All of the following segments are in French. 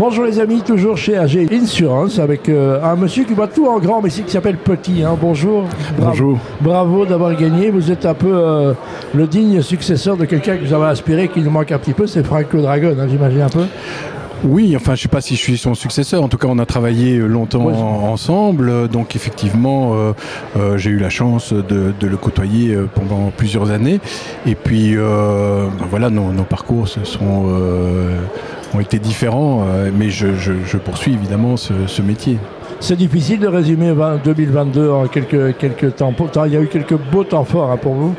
Bonjour les amis, toujours chez AG Insurance avec un monsieur qui voit tout en grand mais qui s'appelle Petit. Bonjour. Bonjour. Bravo d'avoir gagné. Vous êtes un peu le digne successeur de quelqu'un que vous avez inspiré qui nous manque un petit peu, c'est Frank le Dragon, j'imagine un peu. Oui, enfin je ne sais pas si je suis son successeur, en tout cas on a travaillé longtemps ensemble, donc effectivement j'ai eu la chance de le côtoyer pendant plusieurs années et puis voilà, nos parcours ont été différents, mais je poursuis évidemment ce métier. C'est difficile de résumer 2022 en quelques temps. Pourtant, il y a eu quelques beaux temps forts pour vous.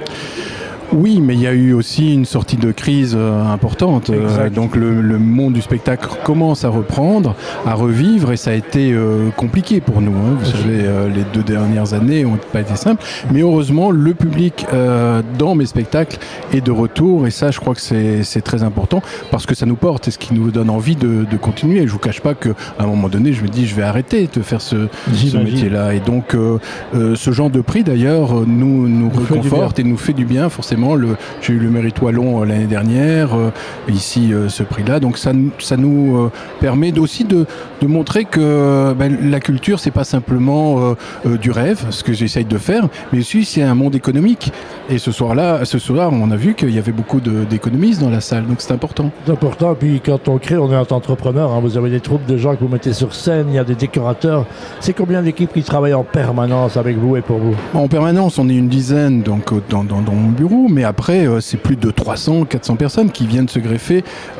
Oui, mais il y a eu aussi une sortie de crise importante. Donc le monde du spectacle commence à reprendre, à revivre, et ça a été compliqué pour nous. Vous savez, les 2 dernières années n'ont pas été simples. Mais heureusement, le public dans mes spectacles est de retour, et ça, je crois que c'est très important parce que ça nous porte et ce qui nous donne envie de continuer. Et je vous cache pas qu'à un moment donné, je me dis, je vais arrêter de faire ce métier-là. Et donc, ce genre de prix, d'ailleurs, nous réconforte et nous fait du bien, forcément. J'ai eu le Mérite Wallon l'année dernière, ici ce prix-là, donc ça nous permet aussi de montrer que la culture c'est pas simplement du rêve, ce que j'essaye de faire, mais aussi c'est un monde économique. Et ce soir on a vu qu'il y avait beaucoup d'économistes dans la salle, donc c'est important. C'est important, et puis quand on crée, on est un entrepreneur, vous avez des troupes de gens que vous mettez sur scène, il y a des décorateurs. C'est combien d'équipes qui travaillent en permanence avec vous et pour vous? En permanence, on est une dizaine donc dans mon bureau. Mais après, c'est plus de 300, 400 personnes qui viennent se greffer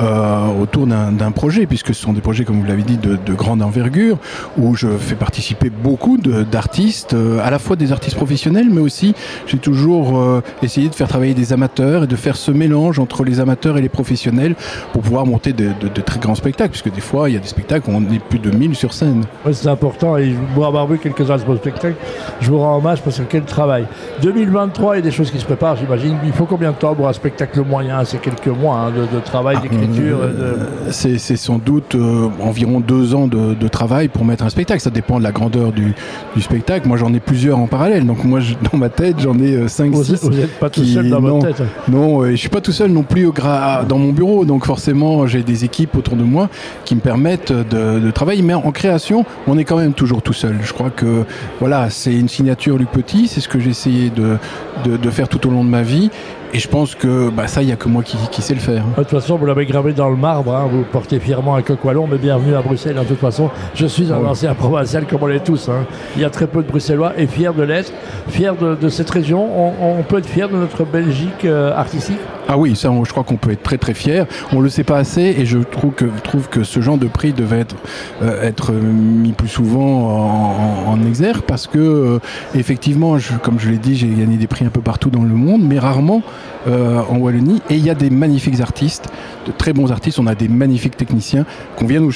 autour d'un projet, puisque ce sont des projets, comme vous l'avez dit, de grande envergure, où je fais participer beaucoup d'artistes, à la fois des artistes professionnels, mais aussi j'ai toujours essayé de faire travailler des amateurs et de faire ce mélange entre les amateurs et les professionnels pour pouvoir monter de très grands spectacles, puisque des fois, il y a des spectacles où on est plus de 1000 sur scène. Oui, c'est important, et pour avoir vu quelques-uns de vos spectacles, je vous rends hommage parce que quel travail. 2023, il y a des choses qui se préparent, j'imagine. Il faut combien de temps pour un spectacle moyen? C'est quelques mois de travail, d'écriture. C'est sans doute environ 2 ans de travail pour mettre un spectacle. Ça dépend de la grandeur du spectacle. Moi, j'en ai plusieurs en parallèle. Donc moi, dans ma tête, j'en ai 5-6. Vous n'êtes pas tout seul dans votre tête? Non, je ne suis pas tout seul non plus dans mon bureau. Donc forcément, j'ai des équipes autour de moi qui me permettent de travailler. Mais en création, on est quand même toujours tout seul. Je crois que voilà, c'est une signature Luc Petit. C'est ce que j'ai essayé de faire tout au long de ma vie. Et je pense que ça, il n'y a que moi qui sais le faire. De toute façon, vous l'avez gravé dans le marbre. Vous portez fièrement un coq wallon, mais bienvenue à Bruxelles. De toute façon, je suis un ancien provincial comme on l'est tous. Il y a très peu de Bruxellois et fier de l'être, fier de cette région. On peut être fier de notre Belgique artistique. Ah oui, ça, je crois qu'on peut être très très fier. On le sait pas assez, et je trouve que ce genre de prix devait être mis plus souvent en exergue, parce que effectivement, comme je l'ai dit, j'ai gagné des prix un peu partout dans le monde, mais rarement en Wallonie. Et il y a des magnifiques artistes, de très bons artistes. On a des magnifiques techniciens qu'on vient nous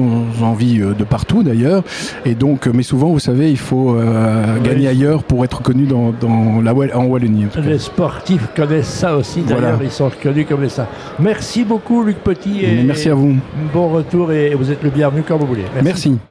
envie de partout d'ailleurs. Et donc, mais souvent, vous savez, il faut gagner ailleurs pour être connu en Wallonie. Les sportifs connaissent ça aussi. D'ailleurs, voilà. Ils sont reconnus comme ça. Merci beaucoup, Luc Petit. Merci à vous. Bon retour, et vous êtes le bienvenu quand vous voulez. Merci.